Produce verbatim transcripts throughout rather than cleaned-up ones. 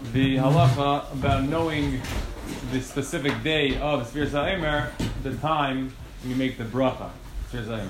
the halacha about knowing the specific day of Sfiras HaOmer, the time you make the bracha. Sfiras HaOmer.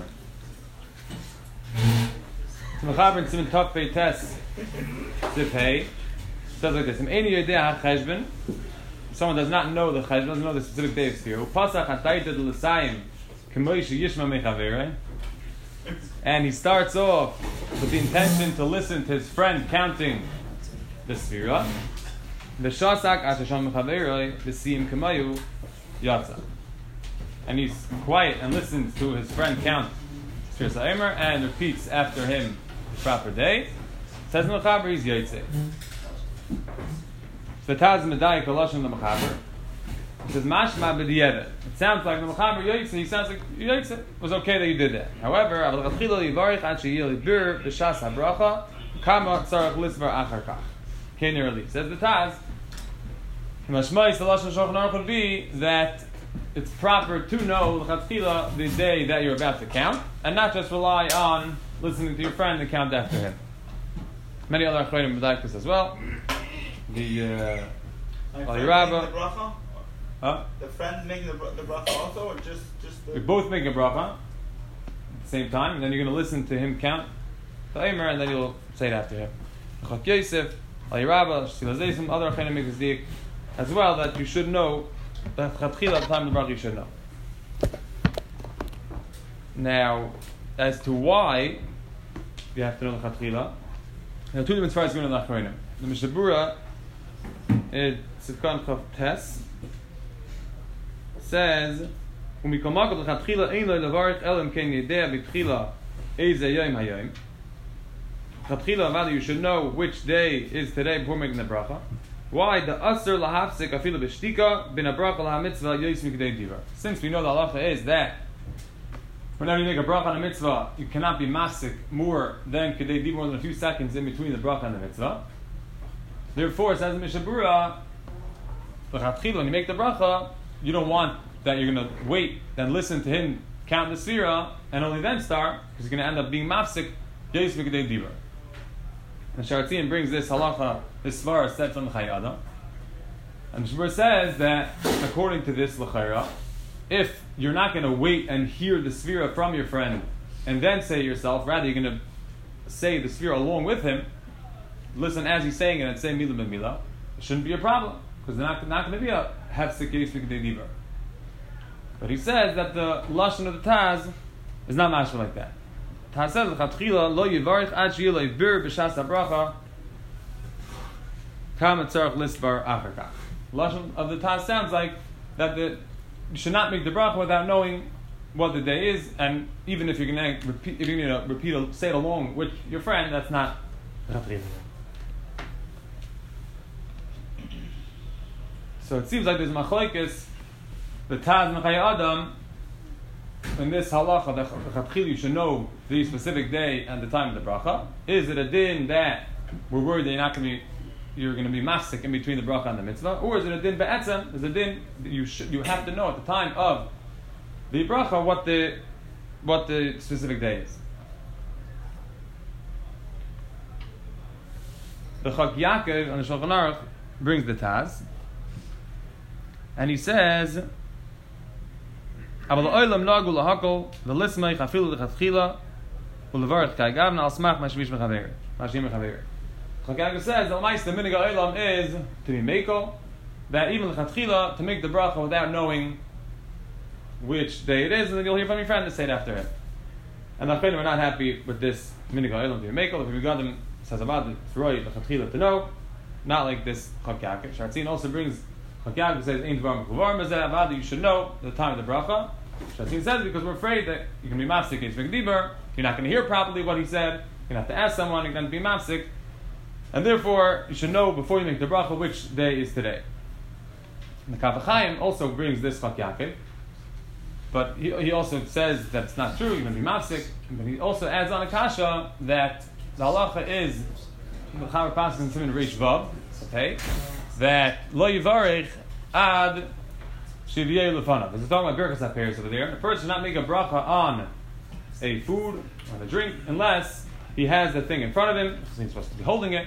So Mechaber in Siman Tov Pei Tes Sif Hey says like this: Im Ein Yodea HaCheshbon. Someone does not know the cheshbon, doesn't know the specific day of Sfira. Upasach Hatayta L'Sayim K'Moish Yishma Mechaverei. And he starts off with the intention to listen to his friend counting the Sfira. V'shasak Atasham Mechaverei V'Siyim K'Mayu Yatsa. And he's quiet and listens to his friend count Sfiras HaOmer and repeats after him the proper day. Says Mechaber, he's Yotzei. So Taz Medayik Kolashon the Mechaber. He says Mashma B'Di'evet. It sounds like the Mechaber Yotzei. He sounds like Yotzei. It was okay that you did that. However, Aval Chatchila Yivarich Ad Sheyil Yibir B'Shas HaBracha Kama Tzarach Lisvar Achar Kach. Kenerally says the Taz. Mashmais the Lashon Shulchan Aruch would be that it's proper to know L'Chatchila the day that you're about to count, and not just rely on listening to your friend and count after him. Many other Achronim Medayik this as well. The uh, Al Yerabba. The bracha? Huh? The friend making the, the bracha also, or just just the... You're both making a bracha at the same time, and then you're going to listen to him count the Omer, and then you'll say it after him. Chok Yosef, Al Yerabba, Shila Zaysim, other Achronim make this dik as well, that you should know that Chatchila at the time of the bracha you should know. Now, as to why you have to know the Chatchila, there are two different svaras going in the Achronim. The Mishnah Berurah, it Sifkan Chav Tes says, "Umikomakot lechatchila ein lo levarich elam ken yedea b'tchila eize yom hayom." Chatchila, rather, you should know which day is today before making the bracha. Why? The aser lahafsik afilu b'shtika bin abracha lahamitzvah yoyis mikdei diva. Since we know the halacha is that whenever you make a bracha on a mitzvah, you cannot be masik more than kedei diva, more than a few seconds in between the bracha and the mitzvah. Therefore, it says in Mishnah Berurah, when you make the bracha, you don't want that you're going to wait, then listen to him count the sfira, and only then start, because you're going to end up being mafsik, yoyis mikdei diva. And Sharatzian brings this halacha, this svara said from the Chayei Adam. And the Shmuel says that, according to this l'chayra, if you're not going to wait and hear the sfira from your friend, and then say it yourself, rather you're going to say the sfira along with him, listen as he's saying it and say mila b'mila, it shouldn't be a problem, because they're not, not going to be a hefsek yoyis mikdei diva. But he says that the lashon of the Taz is not mashma like that. Taz says l'chatchila lo yivarich ad sheyil yibir b'shas habracha kam tzarach lisvar achar kach. Lashon of the Taz sounds like that the, you should not make the bracha without knowing what the day is, and even if you're going to repeat, if you're going to repeat, say it along with your friend, that's not chatchila. So it seems like there's machlokes, the Taz and Chayei Adam. In this halacha, the chatchila, you should know the specific day and the time of the bracha. Is it a din that we're worried that you're not going to be, you're going to be masik in between the bracha and the mitzvah, or is it a din be'etzem? Is a din that you should, you have to know at the time of the bracha what the what the specific day is. The Chok Yaakov on the Shulchan Aruch brings the Taz, and he says, "Aval oilam nagu lahakol v'lismei chafilu lechatchila ulevarich ka'agavna al smach mashmish mechaver mashim mechaver." Chok Yaakov says, "Al ma'is the minig oilam is to be mekel, that even lechatchila to make the bracha without knowing which day it is, and then you'll hear from your friend to say it after him." And the Achronim are not happy with this minig oilam to be mekel. If you got them says about it, it's right lechatchila to know, not like this Chok Yaakov. Sharatzian also brings. Chok Yaakov says, "Ein dvar mekuvar mezeh avada." You should know the time of the bracha. Shatzin says because we're afraid that you can be mafsik yoyis mikdei diva. You're not going to hear properly what he said. You're going to have to ask someone. You're going to be mafsik, and therefore you should know before you make the bracha which day is today. And the Kaf HaChaim also brings this Chok Yaakov, but he, he also says that it's not true. You're going to be mafsik, but he also adds on a kasha that the halacha is the Chaver passes in Siman Reish Vav, okay, that lo yivarich ad shiviyei lefanav. This is talking about Birkas HaPeres over there. The person should not make a bracha on a food, on a drink, unless he has the thing in front of him, because he's supposed to be holding it,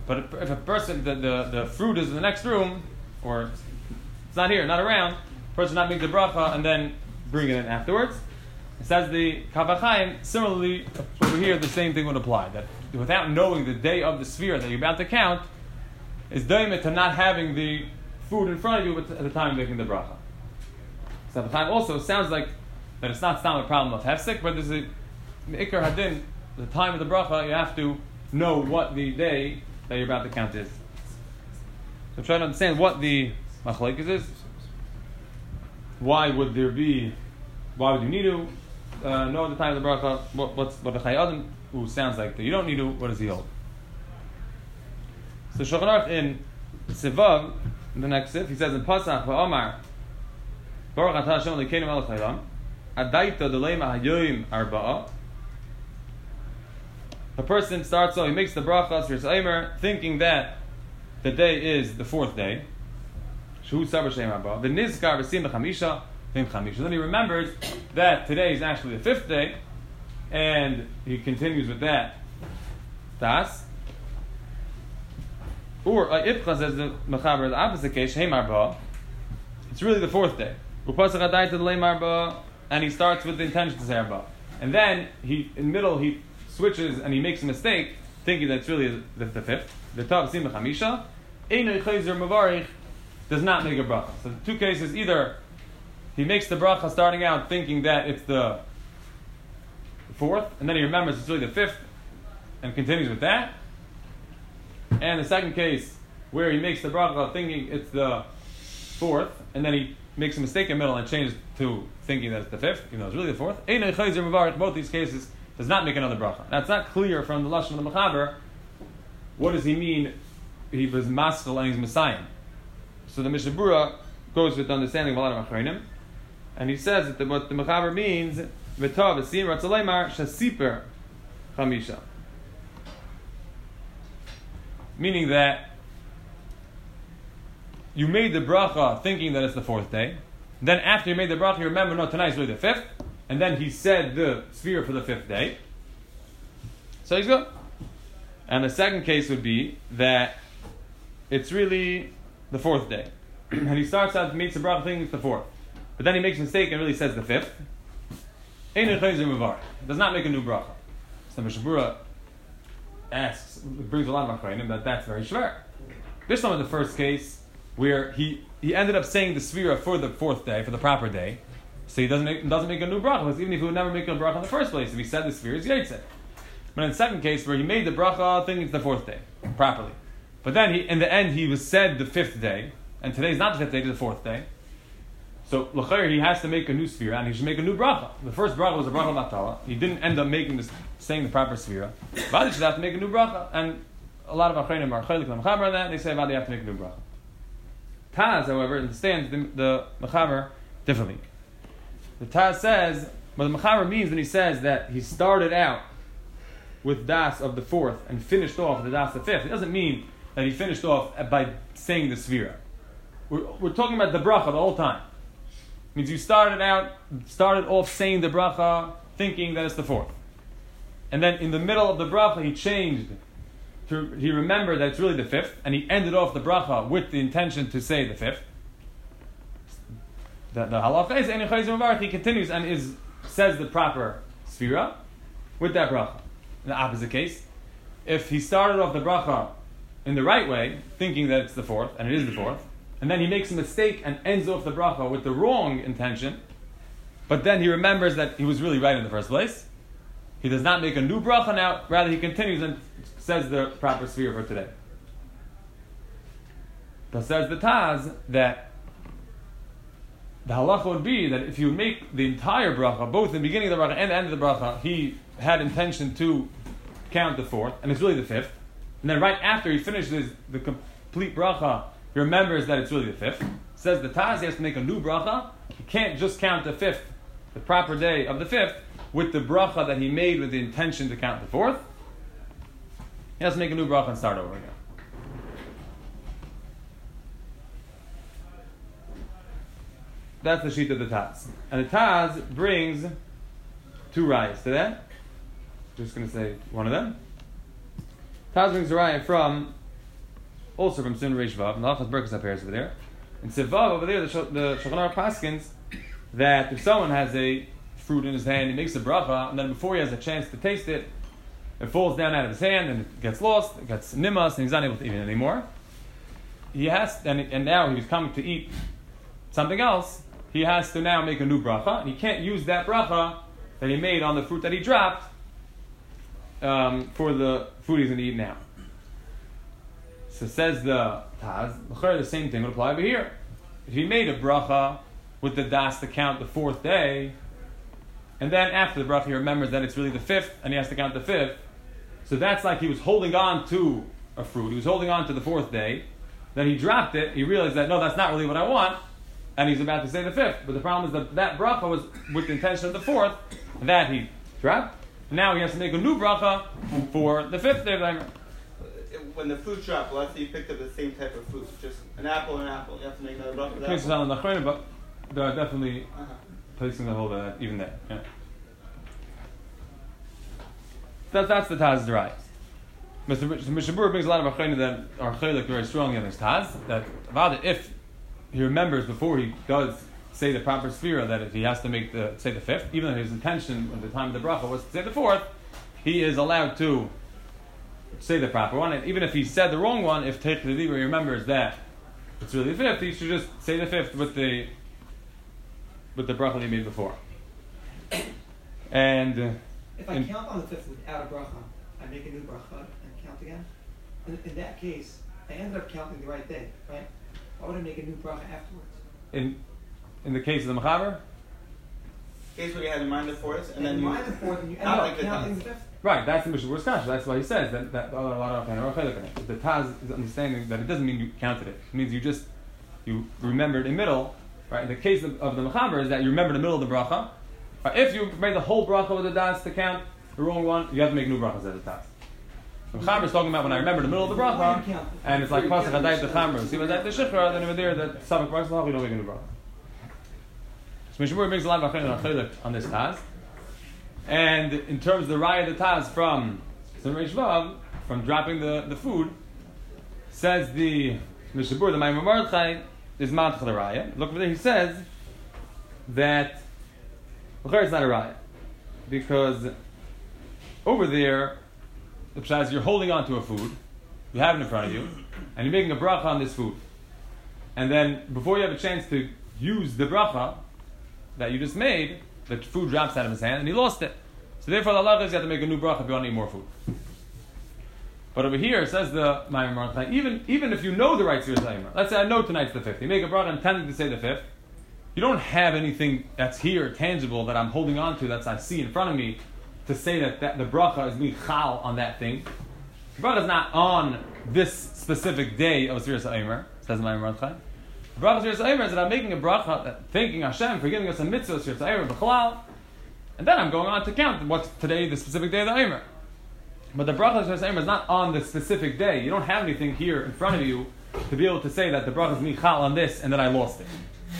But if, if a person, the, the, the fruit is in the next room, or it's not here, not around, the person not make the bracha and then bring it in afterwards. It says the Kaf HaChaim, similarly, over here the same thing would apply. That without knowing the day of the sphere that you're about to count, is daimit to not having the food in front of you at the time of making the bracha. So Kaf HaChaim also sounds like that it's not still a problem of hefsek, but there's a Ikar Hadin, the time of the bracha, you have to know what the day that you're about to count is. So try to understand what the machlokes is. Why would there be? Why would you need to uh, know the time of the bracha? What, what's what the Chai Adam who sounds like that you don't need to? What does he hold? So Shulchan Aruch in Sivav, the next sif, he says in Pasach va'Omar Baruch Atah Hashem Elokeinu Melech Haolam Adaita D'Leima Hayoyim Arba'a. A person starts off, he makes the bracha Sfiras Omer, thinking that the day is the fourth day. Shu Sabar Shem Arba'a. The Nizkar V'Sim B'Chamisha V'Im Chamisha. Then he remembers that today is actually the fifth day, and he continues with that. Das. Or Ipcha says the Mechaber, the opposite case, Shem Arba'a. It's really the fourth day. Upasach Adaita D'Leima Arba'a, and he starts with the intention to say Arba'a. And then he, in the middle, he switches and he makes a mistake, thinking that it's really the, the fifth. The Tav Sim Chamisha, Einoi Chayzer Mavarich, does not make a bracha. So the two cases, either he makes the bracha starting out thinking that it's the fourth, and then he remembers it's really the fifth, and continues with that. And the second case, where he makes the bracha thinking it's the fourth, and then he makes a mistake in the middle and changes to thinking that it's the fifth, even though it's really the fourth. Einoi Chayzer Mavarich, both these cases, does not make another bracha. Now it's not clear from the Lashon of the Mechaber, what does he mean he was maskal and he's Messiah. So the Mishnah Berurah goes with the understanding of a lot of Achronim, and he says that the, what the Mechaber means, V'tov v'sim ratzaleimar shasiper chamisha. Meaning that you made the bracha thinking that it's the fourth day, then after you made the bracha you remember, no, tonight's really the fifth, and then he said the sphere for the fifth day. So he's good. And the second case would be that it's really the fourth day. And he starts out to make the bracha thinking it's the fourth. But then he makes a mistake and really says the fifth. It does not make a new bracha. So Mishnah Berurah asks, brings a lot of Achronim, that that's very shver. This one is the first case where he, he ended up saying the sphere for the fourth day, for the proper day. So he doesn't make, doesn't make a new bracha, because even if he would never make a bracha in the first place, if he said the sphere, he's yaitse. But in the second case, where he made the bracha thinking it's the fourth day, properly. But then, he, in the end, he was said the fifth day, and today's not the fifth day, it's the fourth day. So, l'chayr, he has to make a new sphere, and he should make a new bracha. The first bracha was a bracha of Atala. He didn't end up making this, saying the proper sphere. But he should have to make a new bracha. And a lot of Achronim are chaylik and mechaber on that, and they say, well, they have to make a new bracha. Taz, however, understands the, the mechaber differently. The Taz says, but the mechaber means when he says that he started out with das of the fourth and finished off with the das of the fifth. It doesn't mean that he finished off by saying the svira. We're, we're talking about the bracha the whole time. It means you started out, started off saying the bracha, thinking that it's the fourth. And then in the middle of the bracha, he changed to, he remembered that it's really the fifth, and he ended off the bracha with the intention to say the fifth. The, the halacha is, and he continues and is says the proper sphira with that bracha. In the opposite case, if he started off the bracha in the right way, thinking that it's the fourth, and it is the fourth, and then he makes a mistake and ends off the bracha with the wrong intention, but then he remembers that he was really right in the first place, he does not make a new bracha now, rather he continues and says the proper sphere for today. But says the Taz that the halacha would be that if you make the entire bracha, both in the beginning of the bracha and the end of the bracha, he had intention to count the fourth, and it's really the fifth, and then right after he finishes the complete bracha, he remembers that it's really the fifth. Says the Taz, he has to make a new bracha. He can't just count the fifth, the proper day of the fifth, with the bracha that he made with the intention to count the fourth. He has to make a new bracha and start over again. That's the sheet of the Taz. And the Taz brings two rayas to that. Just going to say one of them. Taz brings a raya from also from Sin Reish Vav, and the Halachas Berkos appears over there. In Sivav over there, the, the Shulchan Aruch paskins that if someone has a fruit in his hand, he makes a bracha, and then before he has a chance to taste it, it falls down out of his hand and it gets lost, it gets nimas, and he's not able to eat it anymore. He has, and, and now he's coming to eat something else, he has to now make a new bracha, and he can't use that bracha that he made on the fruit that he dropped um, for the food he's going to eat now. So says the Taz, the same thing would apply over here. If he made a bracha with the das to count the fourth day, and then after the bracha he remembers that it's really the fifth, and he has to count the fifth, so that's like he was holding on to a fruit, he was holding on to the fourth day, then he dropped it, he realized that, no, that's not really what I want, and he's about to say the fifth. But the problem is that that bracha was with the intention of the fourth, that he dropped. Now he has to make a new bracha for the fifth day of the Eimer. When the fruit dropped, let's say you picked up the same type of fruit, just an apple and an apple, you have to make another bracha for that. Cases on the Nachrona, but they're definitely uh-huh. placing the whole uh, even there. Yeah. That, that's the Taz D'Oraisa. Mister Mishabur brings a lot of Achronim that are chaylik very strongly on this Taz, that about it, if he remembers before he does say the proper sphera that he has to make the say the fifth, even though his intention at the time of the bracha was to say the fourth, he is allowed to say the proper one. And even if he said the wrong one, if Teich Levi remembers that it's really the fifth, he should just say the fifth with the with the bracha that he made before. And uh, if I count on the fifth without a bracha, I make a new bracha and count again. In, in that case, I ended up counting the right day, right? Why would I make a new bracha afterwards? In in the case of the Mechaber? Case where you had in mind the fourth, and in then you mind the fourth, and you end not up like the counting Taz. the fifth. Right, that's the Mishabur's Kasha. That's why he says that that a lot of the Taz is understanding that it doesn't mean you counted it. It means you just you remembered in middle. Right. In the case of, of the Mechaber is that you remember the middle of the bracha. Right, if you made the whole bracha with the das to count the wrong one, you have to make new brachas at the Taz. The Mechaber is talking about when I remember the middle of the bracha, and it's like Pasach Hadayit the Chamer. See, when that the Shechra, then over there that Savak Brachas you don't make a new bracha. So Mishabur brings a lot of Achronim on this Taz. And in terms of the raya of the Taz from Sin Reish Vav, from dropping the, the food, says the Mishabur, the Maimon Mordechai, is Ma'at the raya. Look over there, he says that it's not a raya. Because over there, the pshat is you're holding on to a food, you have it in front of you, and you're making a bracha on this food. And then, before you have a chance to use the bracha that you just made, the food drops out of his hand and he lost it. So therefore the halacha is you have to make a new bracha if you want to eat more food. But over here, says the Maimon Mordechai, even even if you know the right Sfiras Eimer, let's say I know tonight's the fifth, you make a bracha intending to say the fifth, you don't have anything that's here, tangible, that I'm holding on to, that I see in front of me, to say that, that the bracha is being chal on that thing. The bracha is not on this specific day of Sfiras Eimer, says the Maimon Mordechai. The bracha Sfiras Eimer is that I'm making a bracha, that, thanking Hashem for giving us a mitzvah Sfiras Eimer b'chalal, and then I'm going on to count what's today, the specific day of the Eimer. But the bracha Sfiras Eimer is not on the specific day. You don't have anything here in front of you to be able to say that the bracha is michal on this and that I lost it.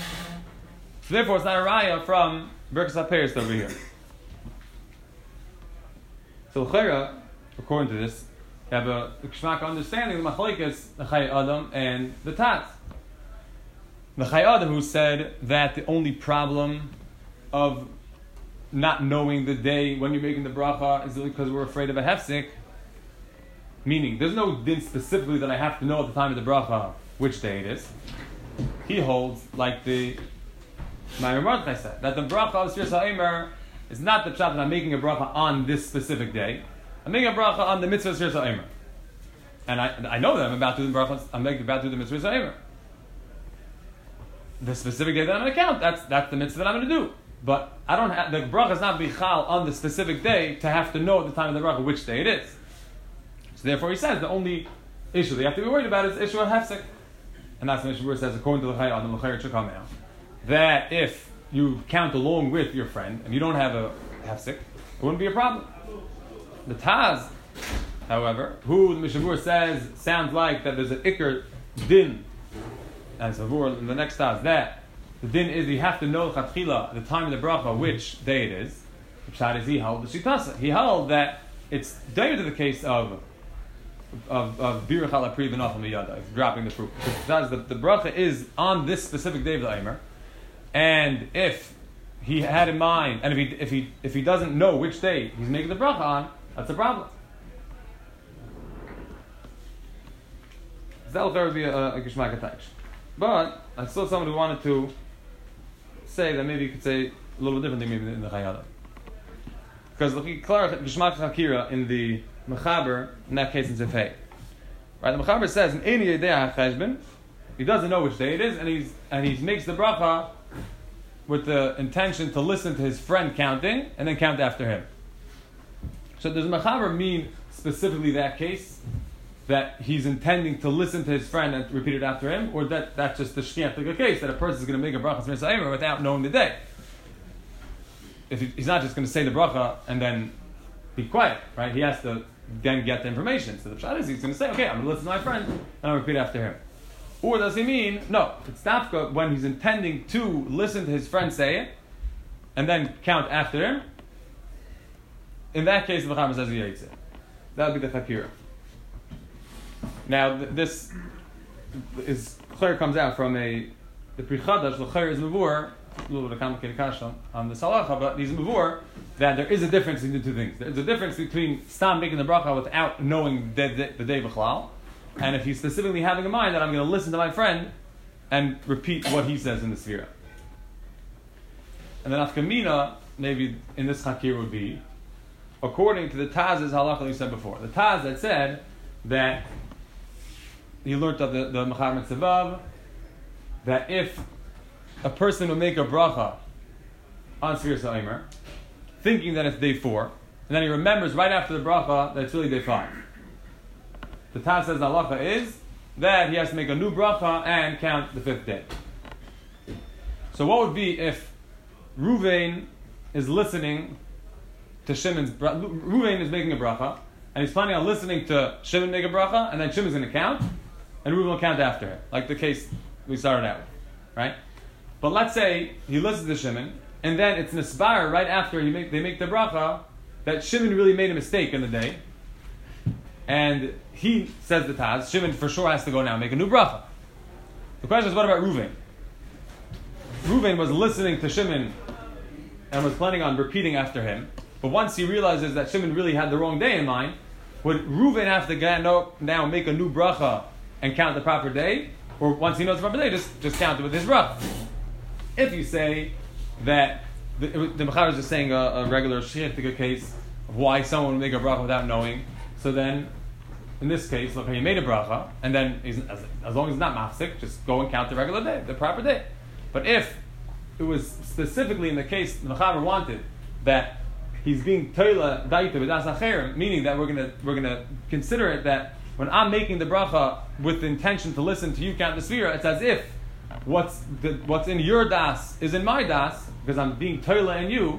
So therefore, it's not a raya from Berkos HaPeres over here. So l'chera, according to this, you have a kshmak understanding of the machlokes, the Chai Adam and the Taz. The Chai Adam who said that the only problem of not knowing the day when you're making the bracha is because we're afraid of a hefsek, meaning there's no din specifically that I have to know at the time of the bracha which day it is. He holds like the Maimon Mordechai said, that the bracha of Sfiras Eimer is not the pshat that I'm making a bracha on this specific day. I'm making a bracha on the mitzvah of Sfiras Eimer. And I, I know that I'm about to do the bracha, I'm about to do the mitzvah of Eimer. The specific day that I'm going to count, that's, that's the mitzvah that I'm going to do. But I don't have, the bracha is not bichal on the specific day to have to know at the time of the bracha which day it is. So therefore he says the only issue that you have to be worried about is the issue of hefsek. And that's what Mishabur says, according to the Chai Adam, that if you count along with your friend and you don't have a hefsek, it wouldn't be a problem. The Taz, however, who the Mishabur says sounds like that there's an ikr din, and Savur in the next Taz, that the din is you have to know chatchila, the time of the bracha, which day it is. The pshat is he held the shitasa. He held that it's dated to the case of of of birach ala pri v'nachal miyada, dropping the fruit. Because the, the bracha is on this specific day of the Eimer, and if he had in mind, and if he if he if he doesn't know which day he's making the bracha on, that's a problem. That'll never be a, a geshmak attach. But I saw someone who wanted to say that maybe you could say a little bit differently, maybe in the Chayada. Because look, Klar Geshmak Hakira in the Mechaber, in that case in Zefei. Right, the Mechaber says in any day HaCheshbon, he doesn't know which day it is, and he's and he makes the bracha with the intention to listen to his friend counting and then count after him. So does Mechaber mean specifically that case, that he's intending to listen to his friend and repeat it after him, or that that's just the shkiach case that a person is going to make a bracha without knowing the day? If he, he's not just going to say the bracha and then be quiet, right? He has to then get the information. So the pshat is he's going to say, okay, I'm going to listen to my friend and I'll repeat after him. Or does he mean, no, it's dafka when he's intending to listen to his friend say it and then count after him? In that case, the Mechaber says he hates it. That would be the Chakira. Now, th- this is clear comes out from a the Pri Chadash. The clear is mavur, a little bit of complicated kasha on the salacha, but he's mavur that there is a difference between the two things. There's a difference between stam making the bracha without knowing the, the, the day b'chlal, and if he's specifically having in mind that I'm going to listen to my friend and repeat what he says in the sfira. And then afkamina, maybe in this chakir would be according to the Taz's halacha we said before. The Taz that said that he learned of the, the Mechaber Tzevav that if a person will make a bracha on Sfiras HaOmer, thinking that it's day four, and then he remembers right after the bracha that it's really day five. The Taz says the halacha is that he has to make a new bracha and count the fifth day. So what would be if Ruvain is listening to Shimon's bracha? Ruvain is making a bracha, and he's planning on listening to Shimon make a bracha, and then Shimon's going to count, and Reuven will count after him, like the case we started out with, right? But let's say he listens to Shimon, and then it's nisbar right after he make, they make the bracha that Shimon really made a mistake in the day, and he says the Taz, Shimon for sure has to go now and make a new bracha. The question is, what about Reuven? Reuven was listening to Shimon and was planning on repeating after him, but once he realizes that Shimon really had the wrong day in mind, would Reuven have to go now make a new bracha and count the proper day? Or once he knows the proper day, just, just count it with his bracha? If you say that the, the Mechaber is just saying a, a regular shrichtika case of why someone would make a bracha without knowing, so then in this case, look, he made a bracha, and then he's, as, as long as it's not mafsik, just go and count the regular day, the proper day. But if it was specifically in the case the Mechaber wanted that he's being toila daita b'das acher, meaning that we're gonna we're gonna consider it that when I'm making the bracha with the intention to listen to you count the sfira, it's as if what's the, what's in your das is in my das, because I'm being toila and you,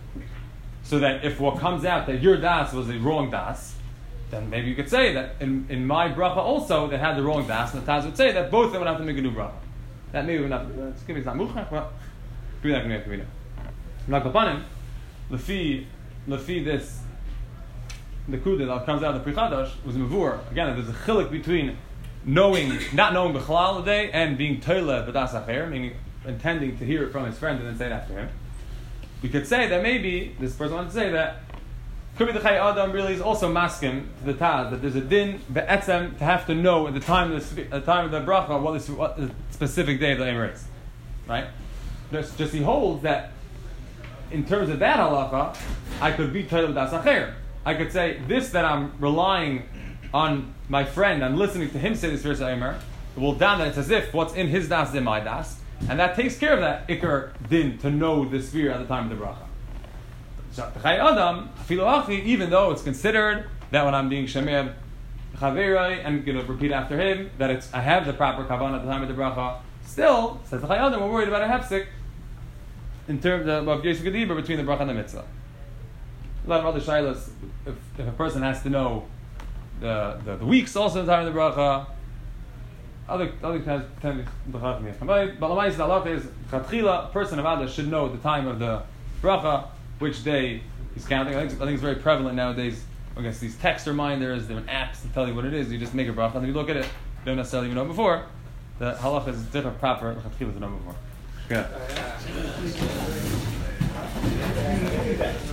so that if what comes out that your das was a wrong das, then maybe you could say that in, in my bracha also that had the wrong das, and the Taz would say that both of them would have to make a new bracha. That maybe would not. It's going to be not muchach, but could be that, could be that. Like upon him, lefi lefi this the kuda that comes out of the Pri Chadash was mavur. Again, there's a chilik between knowing, not knowing b'chalal the day and being toila b'das acher, meaning intending to hear it from his friend and then say it after him. We could say that maybe this person wanted to say that could be the Chai Adam really is also masking to the Taz that there's a din be'etzem to have to know at the time of the, the time of the bracha what, is, what the specific day of the Eimer is, right? Just, just he holds that in terms of that halacha, I could be toila b'das acher. I could say this that I'm relying on my friend, I'm listening to him say this verse Eimer, well down that it's as if what's in his das is in my das, and that takes care of that ikar din to know the sphere at the time of the bracha. So the Chai Adam, even though it's considered that when I'm being Shemer Chaverai and going to repeat after him, that it's I have the proper kavanah at the time of the bracha, still, says the Chai Adam, we're worried about a hefsek in terms of, of Yosef Gedibur between the bracha and the mitzvah. A lot of other shaylas, if, if a person has to know the, the, the weeks also at the time of the bracha, other other times tend to be but the Lamais the halacha is chatchila, a person of Ada should know the time of the bracha, which day he's counting. I think, I think it's very prevalent nowadays I guess these text reminders, there are apps that tell you what it is. You just make a bracha, and if you look at it, you don't necessarily even know before. The halacha is different, proper to know before. Good.